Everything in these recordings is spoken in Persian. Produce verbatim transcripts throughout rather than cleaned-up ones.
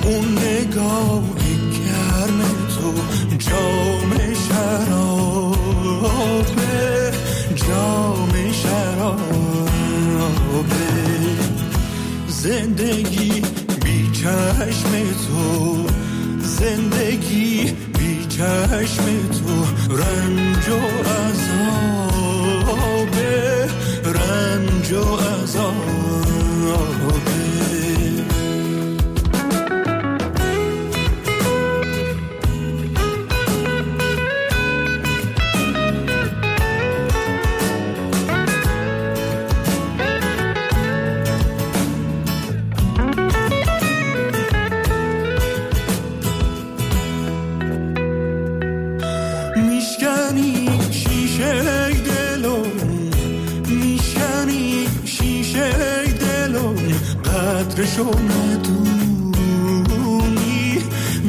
اون نگاه گرم تو جام شرابه، جام شرابه. زندگی بی چشم تو، زندگی بی چشم تو رنج و عذابه، رنج و عذابه. قدرشو ندونی،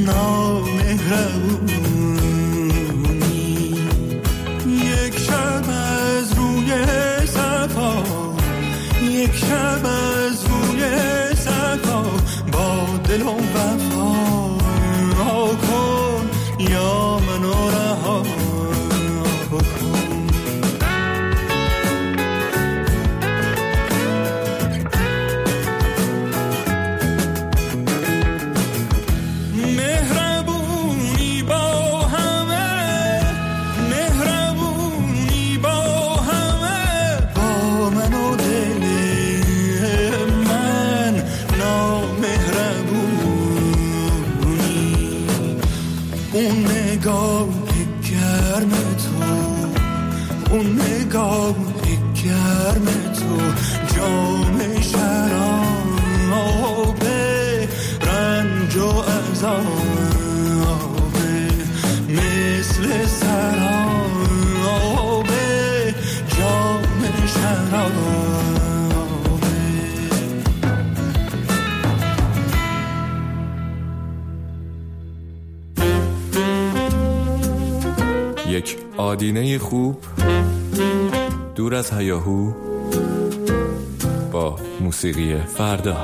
نامهربونی. یک شب از روی صفا، یک شب از روی صفا با دل و وفا کن یا منو رها کن. اون نگاه گرم تو جام شرابه، رنج و عذابه. مثل سرابه جام شرابه. یک آدینه خوب دور از هیاهو با موسیقی فردا.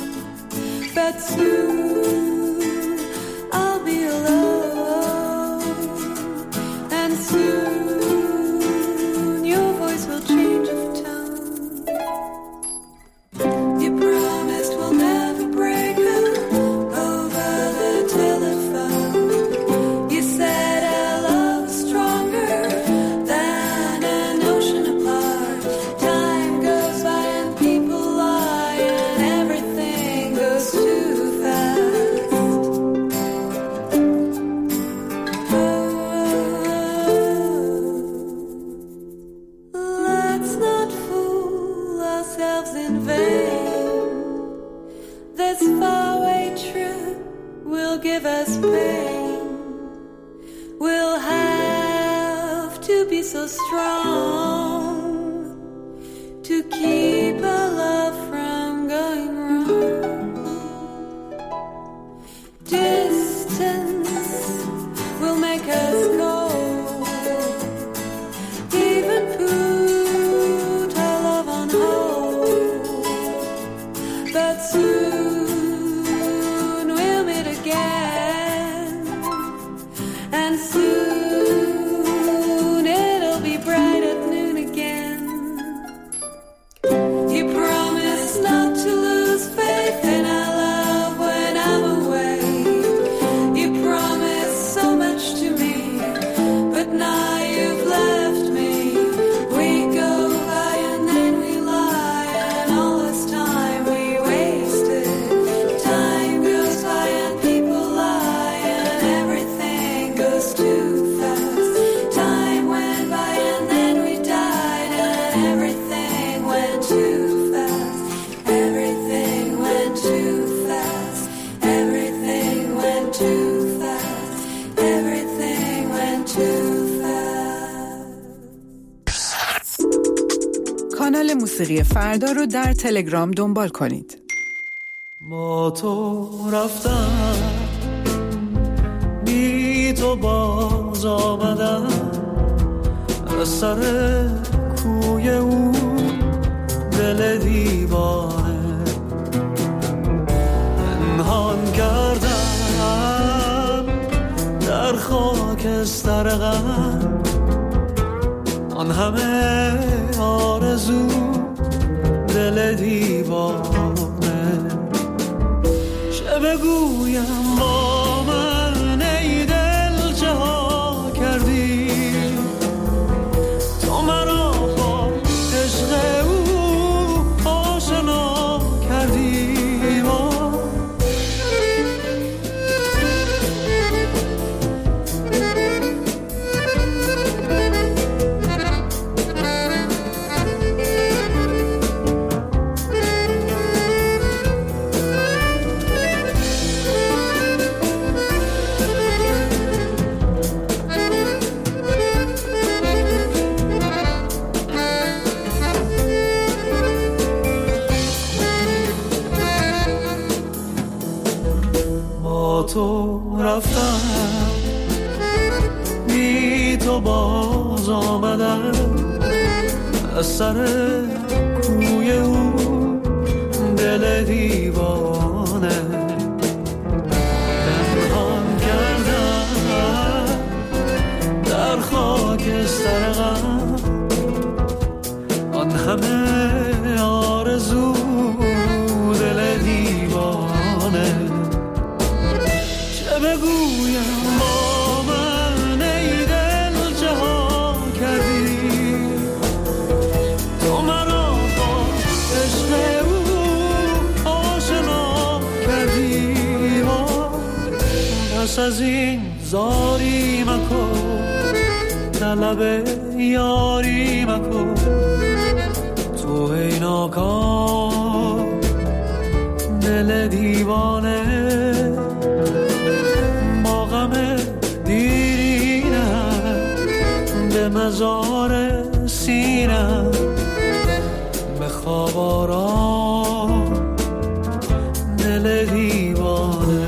But soon I'll be alone. in vain. This faraway trip will give us pain. We'll have to be so strong to keep our love from going wrong. Distance will make us go, even put our love on hold. But soon we'll meet again, and soon it'll be bright at noon again. You promised not to lose faith in our love when I'm away. You promised so much to me, but now you've left me. We go by and then we lie, and all this time we wasted. Time goes by and people lie, and everything goes too fast. Time went by and then we died, and everything went too fast. Everything went too fast. Everything went too fast. Everything went too fast. کانال موسیقی فردا رو در تلگرام دنبال کنید. با تو رفتم، بی تو باز آمدم، از سر کوی او دل دیوانه پنهان کردم در خاکستر غم، آن همه آرزو دل دیوانه. چه بگویم با من ای دل چه ها کردی، تو مرا با عشق او آشنا کردی. تو رفتم، بی تو باز آمدم، از سر کوی او دل دیوانه پنهان کردم در خاکستر غم، آن همه آرزو دل دیوانه. بگویم با من ای دل چه ها کردی، تو مرا با عشق او آشنا کردی. پس از این زاری مکن، طلب یاری مکن، تو ای ناکام دل دیوانه. به مزار سینم به خواب آرام دل دیوانه.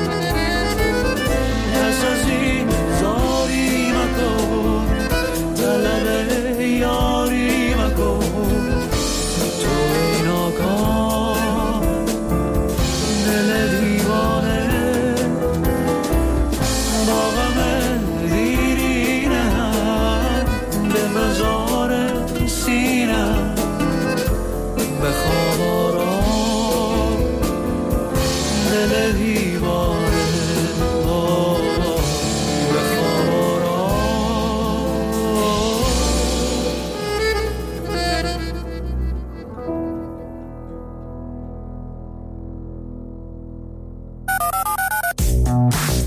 پس از این زاری مکن، طلب یاری مکن، تو ای ناکام دل دیوانه. با غم دیرینم به مزار سینم به خواب آرام دل دیوانه. به خواب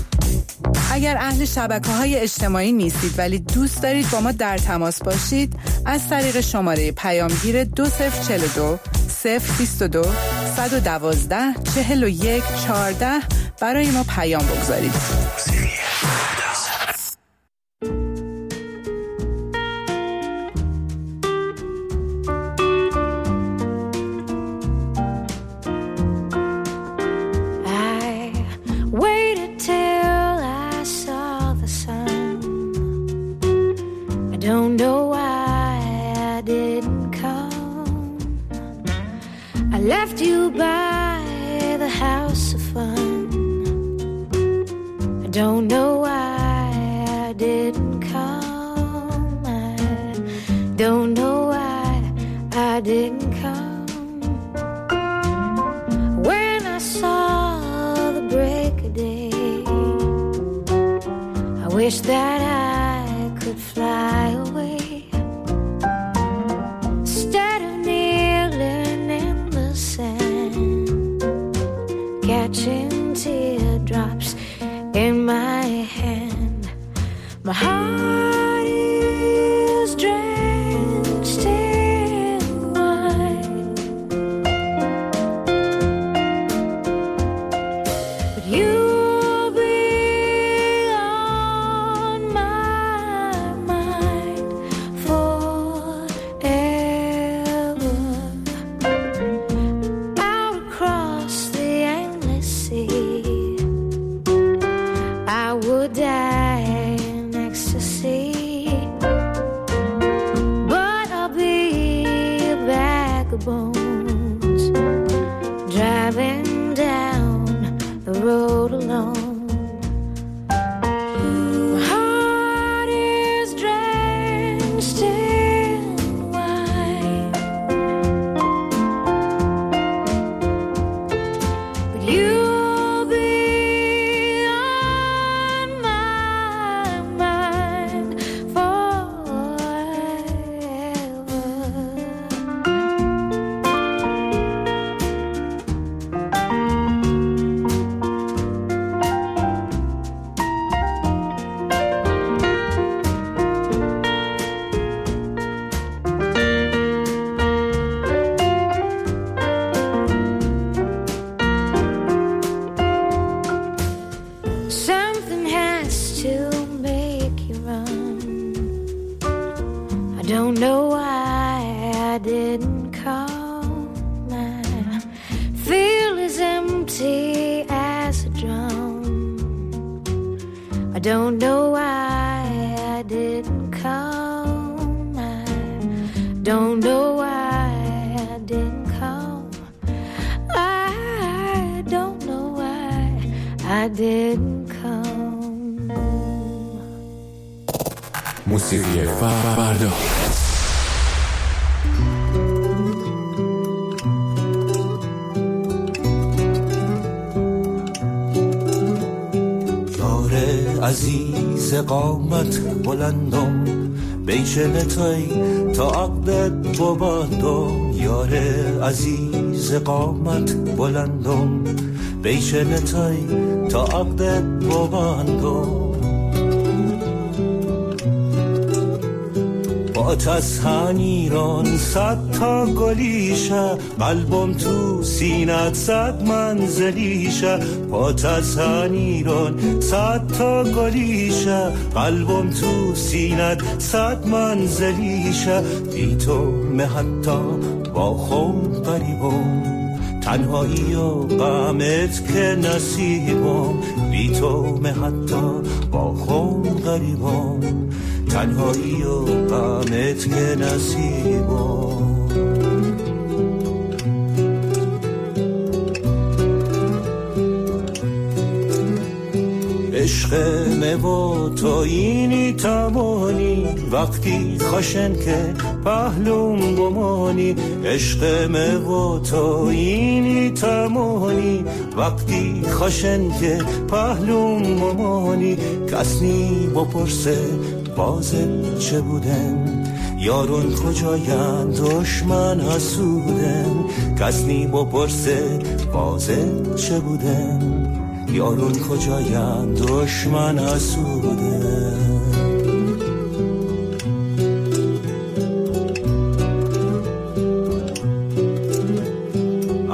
اگر اهل شبکه‌های اجتماعی نیستید ولی دوست دارید با ما در تماس باشید، از طریق شماره پیامگیر دو صفر چهل و دو صفر بیست و دو صد و دوازده چهل و یک چهارده برای ما پیام بگذارید. Left you by the house of fun. I don't know why I didn't come. I don't know why I didn't come. When I saw the break of day, I wish that I could fly away. Catching teardrops in my hand. My heart is drenched in wine, but you'll be on my mind forever. Out across the I would die in ecstasy, but I'll be a bag of bones driving down the road alone. My heart is drenched in wine, but you don't know why I didn't come. I feel as empty as a drum. I don't know why I didn't come. I don't know why I didn't come. I don't know why I didn't come. موسیقی فردا. عزیز قامت بلندم بیشل توی تا عقدت ببندم. یار عزیز قامت بلندم بیشل توی تا عقدت ببندم. آتش هنیران صد تا گلیشه قلبم تو سینت صد منزلیشه. آتش هنیران صد تا گلیشه قلبم تو سینت صد منزلیشه. بی تو من حتی با خود غریبم تنهایی و غمت که نصیبم. بی تو من حتی با خود غریبم تنهایی و غمت که نصیبم. عشق و تو اینی تمانی وقتی خشن که پهلوم بمانی. عشق و تو اینی تمانی وقتی خشن که پهلوم بمانی. کس نی بپرسه بازم چه بودن یارون کجاین دشمن حسودن. کس نی بپرسه بازم چه بودن یارون کجاین دشمن حسودن.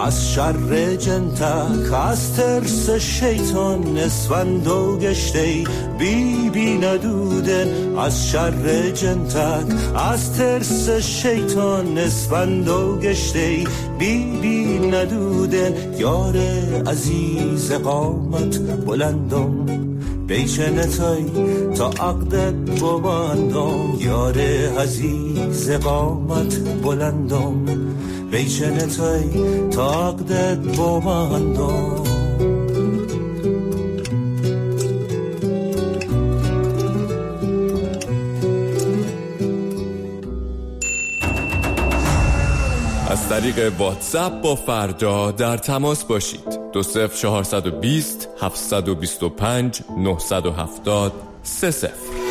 از شر جنتک از ترس شیطان اسفند و گشته بی بی ندودن از شر جنتک از ترس شیطان اسفند و گشته بی بی ندودن یار عزیز قامت بلندم بیچنتای تا عقدت ببندم یار عزیز قامت بلندم بیچنتای تا عقدت ببندم از طریق واتساپ با فردا در تماس باشید. دو صفر چهارصد و بیست هفتصد و بیست و پنج نهصد و هفتاد سه صفر.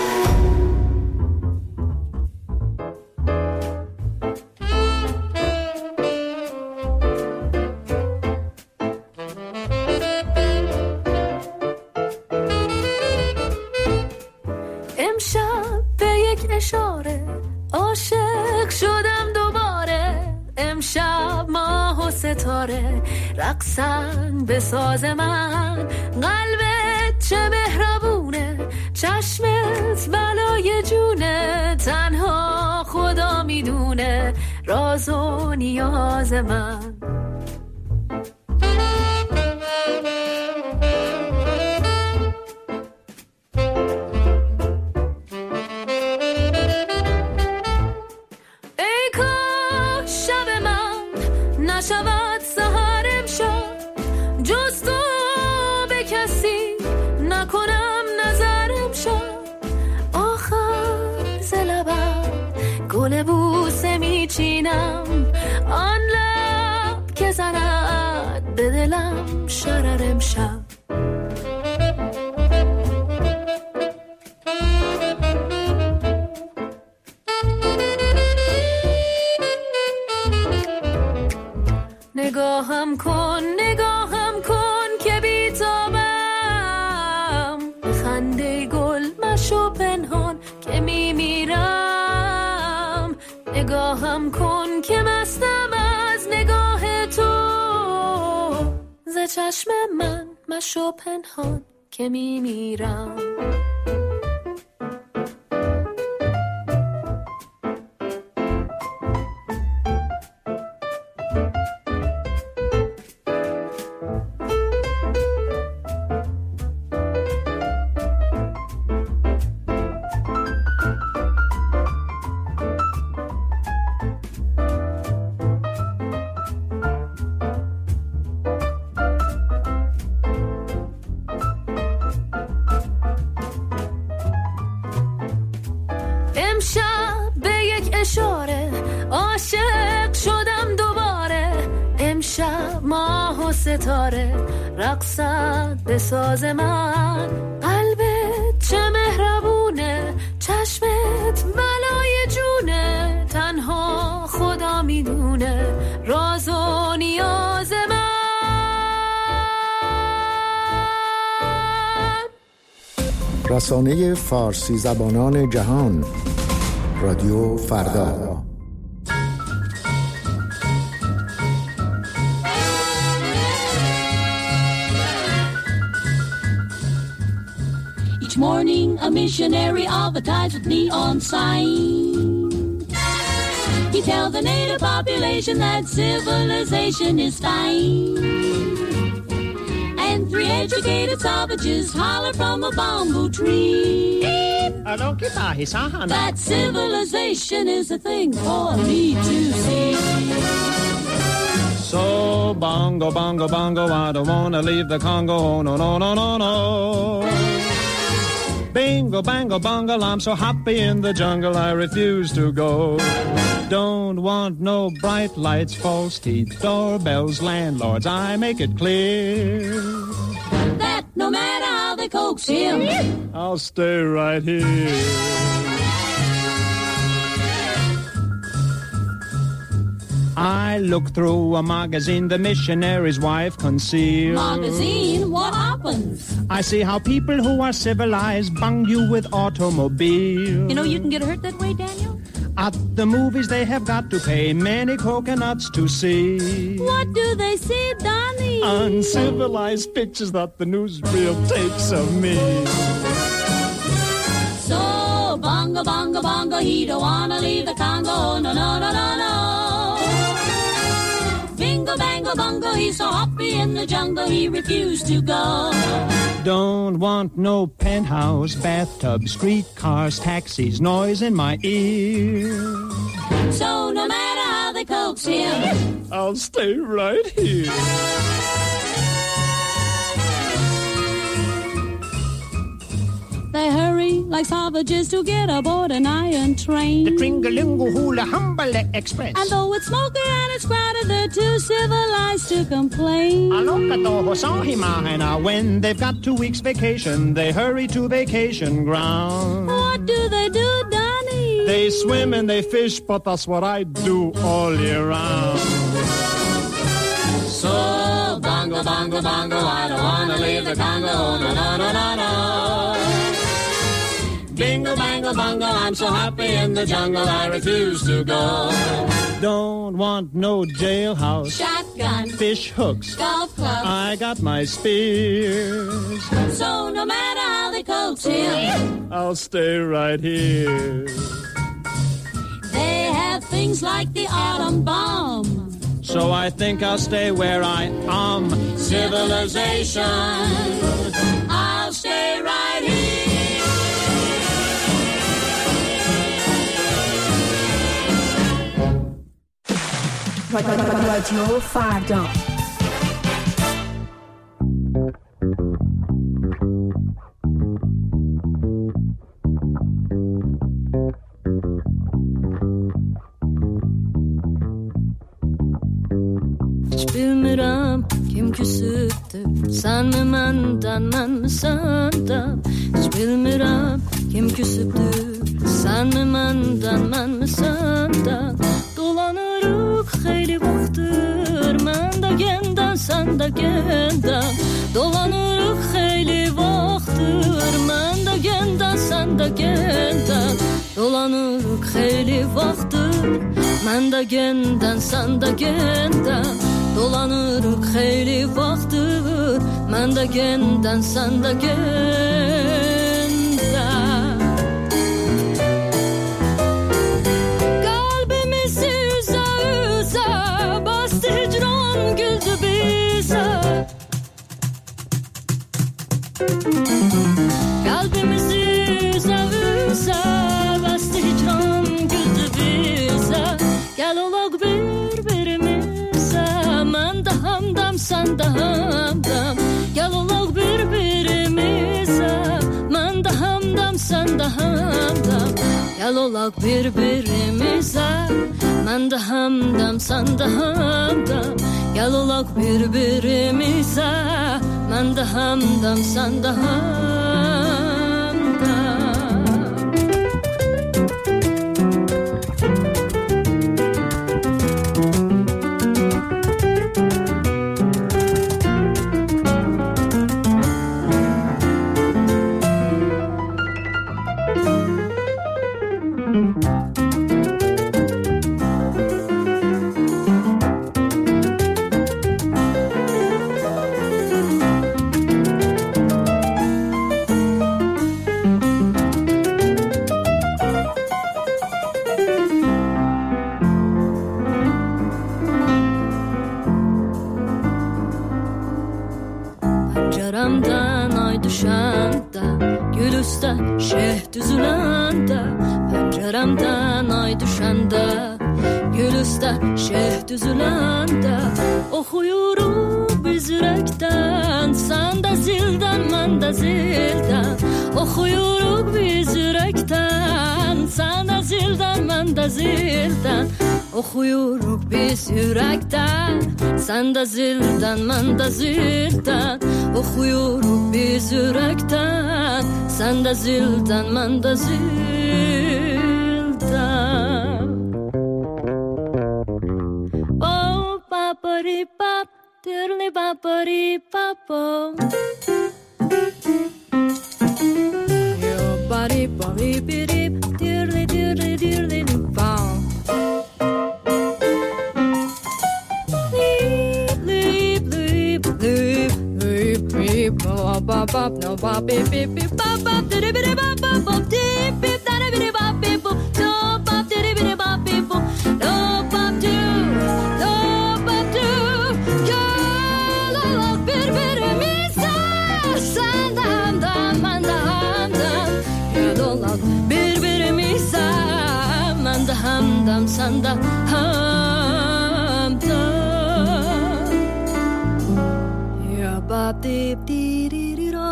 امشب به یک اشاره عاشق شدم دوباره. امشب ماه و ستاره رقصن به ساز من. قلبت چه مهربونه چشمت بلای جونه. تنها خدا میدونه راز و نیاز من. نشود سحر امشب جز تو به کسی نکنم نظر امشب. آخر ز لبم گل بوسه میچینم آن لب که زند به دلم شرر امشب. نگاهم کن نگاهم کن که بیتابم. خنده گل مشو پنهان که میمیرم. نگاهم کن که مستم از نگاه تو. ز چشم من مشو پنهان که میمیرم. امشب به یک اشاره عاشق شدم دوباره. امشب ماه و ستاره رقصد به ساز من. قلبت چه مهربونه چشمت بلای جونه. تنها خدا میدونه راز و نیاز من. رسانه فارسی زبانان جهان رادیو فردا. Each morning a missionary advertised with neon signs. He tells the native population that civilization is fine. And three educated savages holler from a bamboo tree that civilization is a thing for me to see. So bongo, bongo, bongo, I don't wanna leave the Congo, no, no, no, no, no. Bingo, bango, bongo, I'm so happy in the jungle, I refuse to go. Don't want no bright lights, false teeth, doorbells, landlords, I make it clear that no matter how they coax him, I'll stay right here. I look through a magazine the missionary's wife concealed. Magazine? What happens? I see how people who are civilized bang you with automobiles. You know you can get hurt that way, Daniel? At the movies they have got to pay many coconuts to see. What do they see, Donnie? Uncivilized pictures that the newsreel takes of me. So, bongo, bongo, bongo, he don't wanna leave the Congo, no, no, no, no, no. Bingo, bango, bongo, he's so happy in the jungle, he refused to go. Don't want no penthouse, bathtub, streetcars, taxis, noise in my ear. So no matter how they coax him, I'll stay right here. They hurry like savages to get aboard an iron train. The Tringalingo Hula Humbala Express. And though it's smoky and it's crowded, they're too civilized to complain. When they've got two weeks vacation, they hurry to vacation ground. What do they do, Donnie? They swim and they fish, but that's what I do all year round. So, bongo, bongo, bongo, I don't wanna leave the Congo, no, no, no, no, no. Bingo, bango, bongo, I'm so happy in the jungle, I refuse to go. Don't want no jailhouse, Shotgun, fish hooks, golf club, I got my spears. So no matter how they coax him, I'll stay right here. They have things like the atom bomb. So I think I'll stay where I am. Civilization, I'll stay right here. رادیو فردا. Hiç bilmirəm kim küsübdür, sən mi məndən, mən mi səndən. Hiç bilmirəm kim küsübdür, sən mi məndən, mən mi səndən. Dolanırıq xeyli vaxtdır, mən də gəndən, sən də gəndən. Dolanırıq xeyli vaxtdır, mən də gəndən, sən də gəndən. Dolanırıq xeyli vaxtdır, mən də gəndən, sən də gəndən. Dolanırıq xeyli vaxtdır, mən də gəndən, sən də gəndən. Qalbimizi üzə üzə bastı hicran, güldü bizə. Qalbimizi üzə üzə bastı hicran, güldü bizə. Gəl olaq bir-birimizə, mən də hamdam, sən də hamdam. Gəl olaq bir-birimizə, mən də hamdam, sən də hamdam. Gəl olaq bir-birimizə, mən də hamdam, sən də hamdam. Gəl olaq bir-birimizə, mən də hamdam, sən də hamdam. Pəncərəmdən ay düşəndə, gül üstə şeh düzüləndə. Pəncərəmdən ay düşəndə, gül üstə şeh düzüləndə. Oxuyuruq biz ürəkdən, sən də zildən, mən də zildən. Oxuyuruq biz ürəkdən, sən də zildən, mən də zildən. Oxuyuruq biz ürəkdən, sən də zildən, mən də zildən. Oxuyuruq biz ürəkdən, sən də zildən, mən də zildən. Oh, ba-ba-di-bap, diddly-ba-ba-di-bap-o. Yo, ba-di-ba-di-bi-dip, diddly-diddly-diddly-ba. bop bop no bop beep beep beep bop bop diddy biddy bop bop bop deep beep daddy biddy bop beep boop do bop diddy biddy bop beep boop do bop do do bop do yo la la bir bir mi sa san dam dam man dam dam yo do la bir bir mi sa man dam dam san dam ham dam yo bop deep dee dee dee do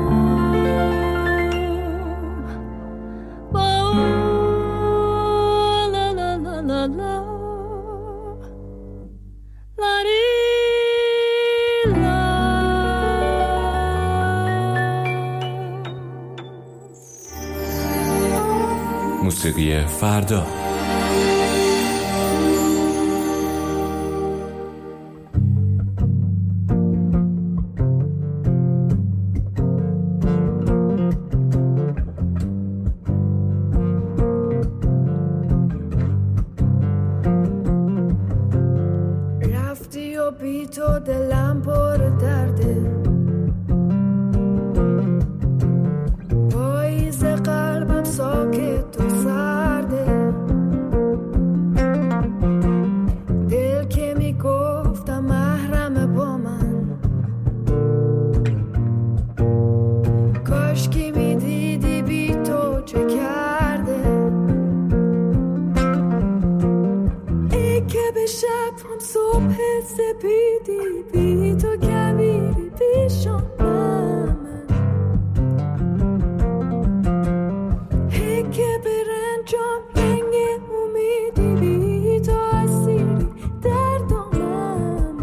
la la la la موسیقی فردا. تو دلم پر درده پاییز قلبم ساکت و سرده دل که میگفتم محرم با من کاش که میدیدی بی تو چه کرده ای که به شب هم صبح سپیدی بی تو کبیری پیشم من هی که به رنجام رنگ امیدی بی تو اسیری در دامن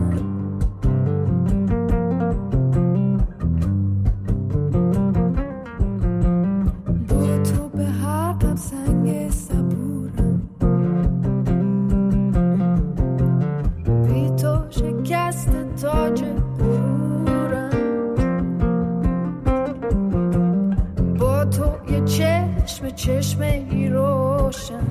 با تو به حقم سنگ صبورم بی تو شکست تاج غرورم با تو یه چشم چشم ای روشن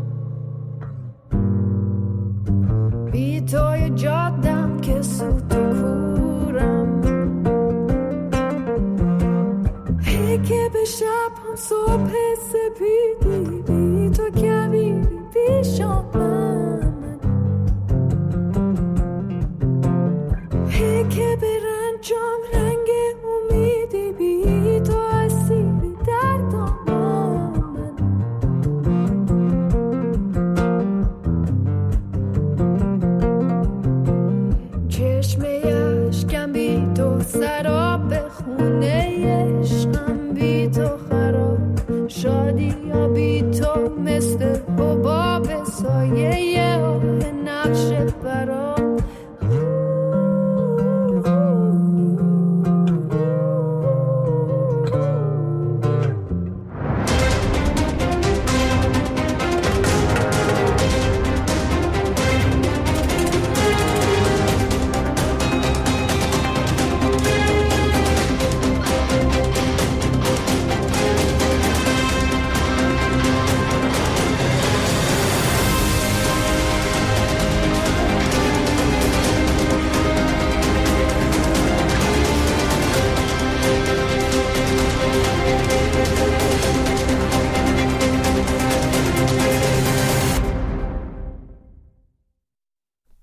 بی تو یه جادم که سوت و کورم هی که به شب هم صبح سپیدی بی تو کبیری پیشم